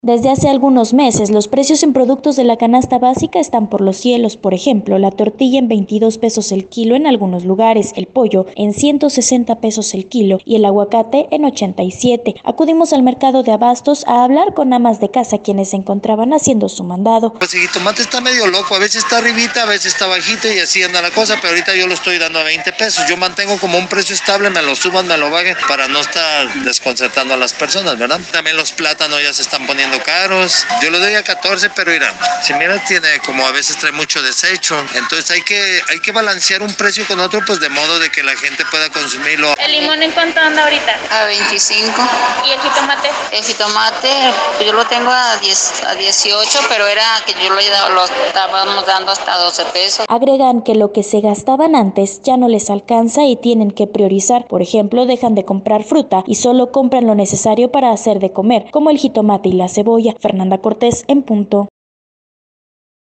Desde hace algunos meses, los precios en productos de la canasta básica están por los cielos. Por ejemplo, la tortilla en 22 pesos el kilo en algunos lugares, el pollo en 160 pesos el kilo y el aguacate en 87. Acudimos al mercado de abastos a hablar con amas de casa quienes se encontraban haciendo su mandado. Pues el jitomate está medio loco, a veces está arribita, a veces está bajito y así anda la cosa, pero ahorita yo lo estoy dando a 20 pesos. Yo mantengo como un precio estable, me lo suban, me lo bajen, para no estar desconcertando a las personas, ¿verdad? También los plátanos ya se están poniendo caros. Yo lo doy a 14, pero mira, si miras tiene como a veces trae mucho desecho. Entonces hay que balancear un precio con otro, pues de modo de que la gente pueda consumirlo. ¿El limón en cuánto anda ahorita? A 25. ¿Y el jitomate? El jitomate yo lo tengo a 18, pero era que yo lo estábamos dando hasta 12 pesos. Agregan que lo que se gastaban antes ya no les alcanza y tienen que priorizar. Por ejemplo, dejan de comprar fruta y solo compran lo necesario para hacer de comer, como el jitomate y la cebolla. Fernanda Cortés, en punto.